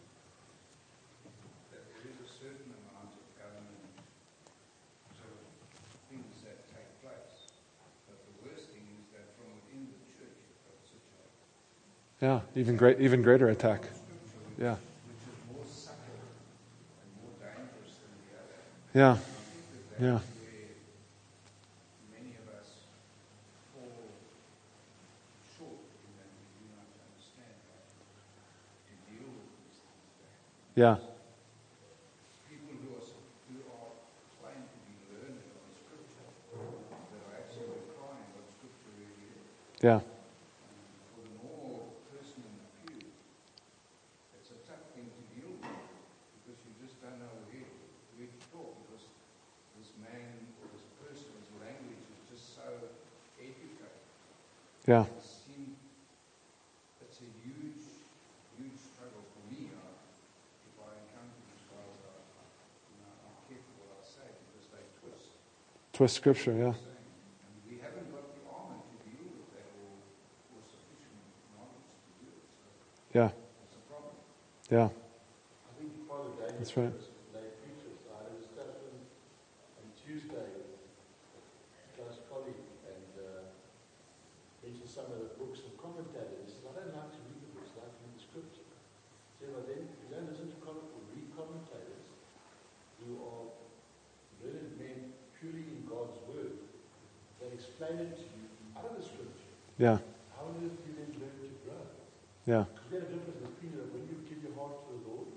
that there is a certain amount of government sort of things that take place. But the worst thing is that from within the church, you've got such a yeah. Even great, even greater attack. scripture which, Yeah, which is more subtle and more dangerous than the other. yeah, I think that that's yeah, where many of us fall short in that we do not understand how to deal with these things. yeah, People who are, who are claimed to be learned on Scripture, that are actually crying what Scripture really is. yeah, For the normal person in the pew, it's a tough thing to deal with because you just don't know where, where to talk because this man or this person's language is just so educated. yeah, It seems, it's a huge, huge struggle for me. I, if I encounter these guys, I, I, you know, I'm careful what I say because they twist. twist scripture. Yeah, And we haven't got the armor to deal with that or, or sufficient knowledge to do it. So yeah, that's a problem. yeah. I think Father David That's right. was lay preachers. I had a discussion on Tuesday with a close colleague and uh, mentioned some of the books and commentators. He said, I don't like to read the books, I like to read the scripture. So but then if you don't listen to com- or read commentators who are learned men purely in God's word, they explain it to you out of the scripture. Yeah, How on earth do you then learn to grow? yeah, Because we had a difference in opinion that when you give your heart to the Lord,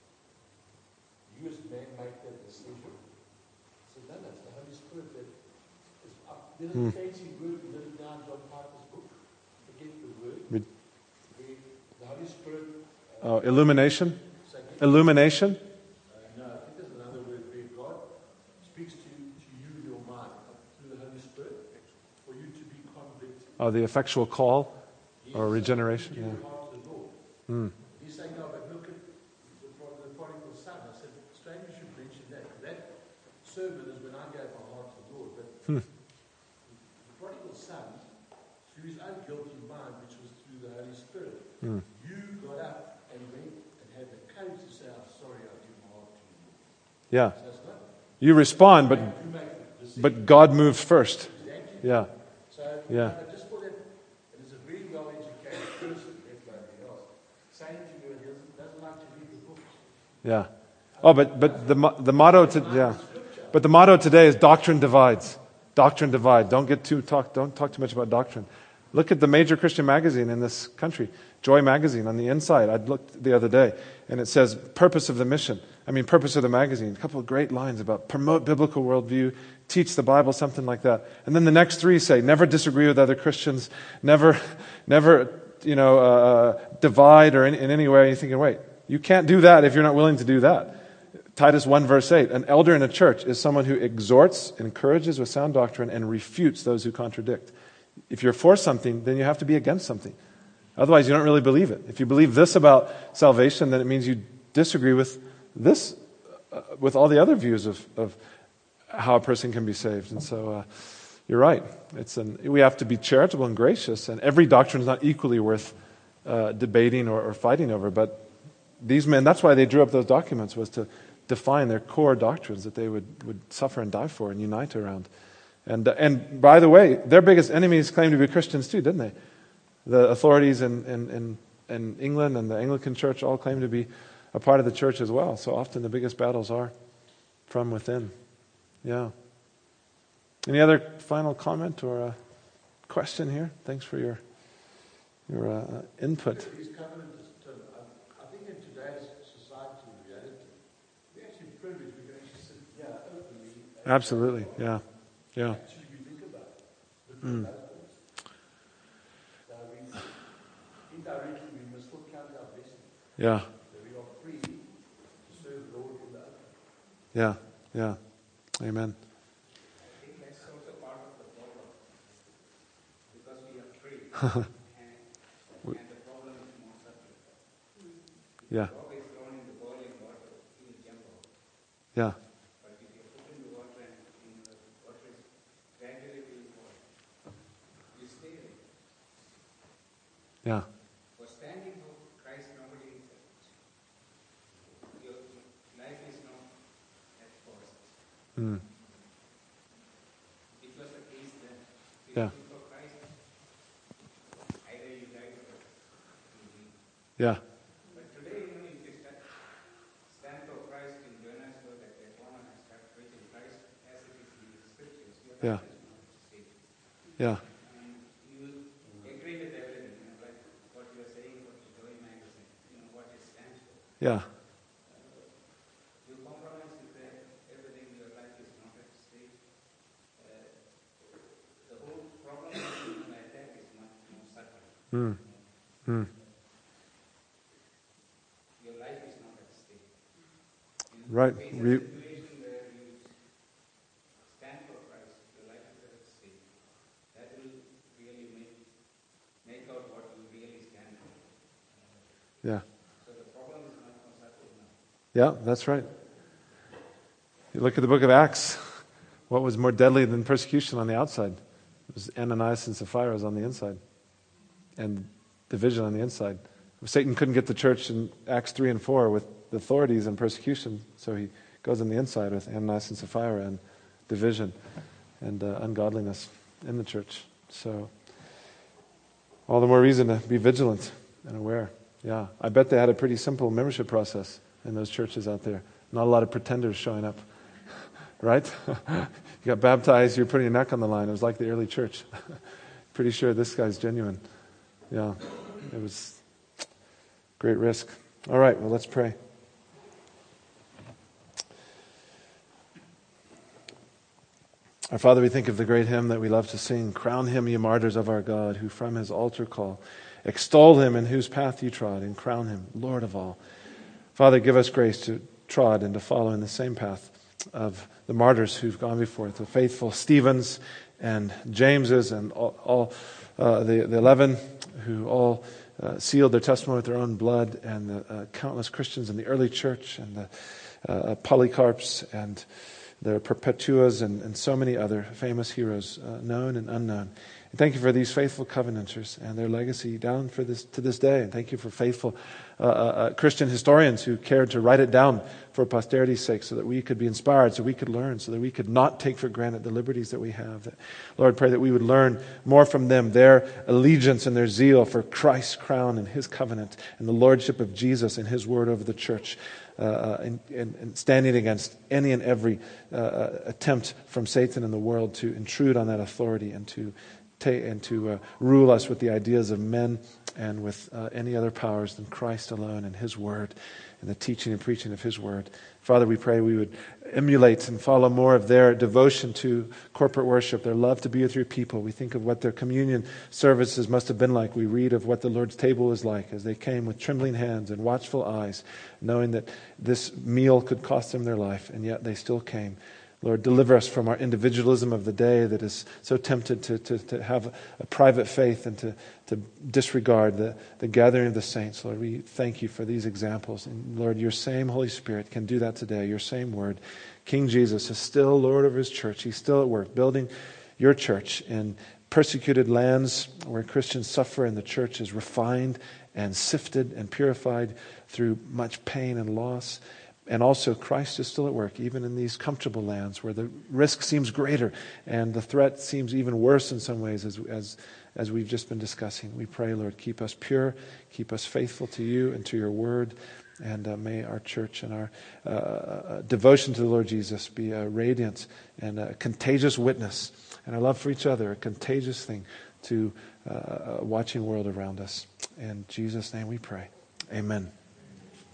you as man make that decision. So no, that's the Holy Spirit that is up. There's Hmm. a fancy word we did it down John Piper's book. Forget the word. Re- Where the Holy Spirit. Uh, oh, illumination, so again, illumination. uh, no, I think there's another word where God speaks to, to you in your mind through the Holy Spirit for you to be convicted. Oh, the effectual call or Yes, regeneration. give Yeah. your heart to the Lord. Mm. He's saying, no, but look at the, pro- the prodigal son. I said, strange you should mention that. That sermon is when I gave my heart to the Lord. But Hmm. the prodigal son, through his own guilty mind, which was through the Holy Spirit, Mm. you got up and went and had the courage to say, I'm sorry, I give my heart to you. Yeah, So it's not, you respond, but you make the decision. but God moves first. Exactly. Yeah, So, Yeah. but just for that, it is a very well-educated person, if nobody else, saying to you, he doesn't, doesn't like to read the books. yeah. Oh, but but the mo- the motto to yeah, but the motto today is doctrine divides. Doctrine divide. Don't get too talk. Don't talk too much about doctrine. Look at the major Christian magazine in this country, Joy Magazine. On the inside, I looked the other day, and it says "Purpose of the mission." I mean, purpose of the magazine. A couple of great lines about promote biblical worldview, teach the Bible, something like that. And then the next three say, never disagree with other Christians, never, never, you know, uh, divide or in, in any way. You're thinking, wait, you can't do that if you're not willing to do that. Titus one verse eight, an elder in a church is someone who exhorts, encourages with sound doctrine, and refutes those who contradict. If you're for something, then you have to be against something. Otherwise, you don't really believe it. If you believe this about salvation, then it means you disagree with this, uh, with all the other views of, of how a person can be saved. And so uh, you're right. It's an, we have to be charitable and gracious, and every doctrine is not equally worth uh, debating or, or fighting over. But these men, that's why they drew up those documents, was to define their core doctrines that they would, would suffer and die for and unite around. And, uh, and by the way, their biggest enemies claimed to be Christians too, didn't they? The authorities in, in, in, in England and the Anglican Church all claim to be a part of the church as well. So often the biggest battles are from within. Yeah. Any other final comment or uh, question here? Thanks for your your uh, input. His covenant is turned. I, I think in today's society and reality, we're actually privileged. We can actually sit here openly. and Absolutely. Yeah. Yeah. Actually, we think about it. Look at Mm. those things. So we, indirectly, we must still count our blessings. Yeah. That we are free to serve the Lord in the open. Yeah. Yeah. Amen. I think that's also part of the problem. and, and the problem is more subtle. Yeah, Dog is thrown in the boiling water, he will jump out. yeah, But if you put in the water and you know, the water is gradually will boil, you stay there. yeah, For standing for Christ, nobody is your life is not at cost. mm, It was the case then. If Yeah. you live for Christ, either you die or you live. yeah, But today, you know, if you start, stand for Christ in Johannesburg at that moment and start preaching Christ as it is in the scriptures, your Yeah. life is not at stake. yeah, And you agree with everything, you know, like what you are saying, what the Joy magazine, you know, what it stands for. yeah, You compromise with that, everything, your life is not at stake. Uh, the whole problem of the attack is much more subtle. mm, mm, Your life is not at stake. You Right. face a Re- situation where you stand for Christ, your life is at stake. That will really make make out what you really stand for. yeah, So the problem is much more subtle now. yeah, that's right. You look at the book of Acts, what was more deadly than persecution on the outside? It was Ananias and Sapphira on the inside, and division on the inside. Satan couldn't get the church in Acts three and four with the authorities and persecution, so he goes on the inside with Ananias and Sapphira and division and uh, ungodliness in the church. So all the more reason to be vigilant and aware. Yeah, I bet they had a pretty simple membership process in those churches out there. Not a lot of pretenders showing up, right? You got baptized, you're putting your neck on the line. It was like the early church. Pretty sure this guy's genuine. Yeah, it was great risk. All right, well, let's pray. Our Father, we think of the great hymn that we love to sing. Crown him, ye martyrs of our God, who from his altar call. Extol him in whose path you trod, and crown him Lord of all. Father, give us grace to trod and to follow in the same path of the martyrs who've gone before it, the faithful Stephens and Jameses and all, all uh, the, the eleven who all uh, sealed their testimony with their own blood, and the uh, countless Christians in the early church, and the uh, Polycarps and the Perpetuas, and, and so many other famous heroes, uh, known and unknown. And thank you for these faithful covenanters and their legacy down for this to this day. And thank you for faithful uh, uh, Christian historians who cared to write it down for posterity's sake, so that we could be inspired, so we could learn, so that we could not take for granted the liberties that we have. That, Lord, pray that we would learn more from them, their allegiance and their zeal for Christ's crown and his covenant, and the lordship of Jesus and his word over the church. Uh, and, and, and standing against any and every uh, attempt from Satan and the world to intrude on that authority and to ta- and to uh, rule us with the ideas of men and with uh, any other powers than Christ alone and his word and the teaching and preaching of his word. Father, we pray we would emulate and follow more of their devotion to corporate worship, their love to be with your people. We think of what their communion services must have been like. We read of what the Lord's table was like as they came with trembling hands and watchful eyes, knowing that this meal could cost them their life, and yet they still came. Lord, deliver us from our individualism of the day that is so tempted to, to, to have a private faith and to, to disregard the, the gathering of the saints. Lord, we thank you for these examples. And Lord, your same Holy Spirit can do that today, your same word. King Jesus is still Lord of his church. He's still at work building your church in persecuted lands where Christians suffer, and the church is refined and sifted and purified through much pain and loss. And also Christ is still at work, even in these comfortable lands where the risk seems greater and the threat seems even worse in some ways, as as as we've just been discussing. We pray, Lord, keep us pure, keep us faithful to you and to your word, and uh, may our church and our uh, devotion to the Lord Jesus be a radiant and a contagious witness, and our love for each other a contagious thing to uh, a watching world around us. In Jesus' name we pray. Amen.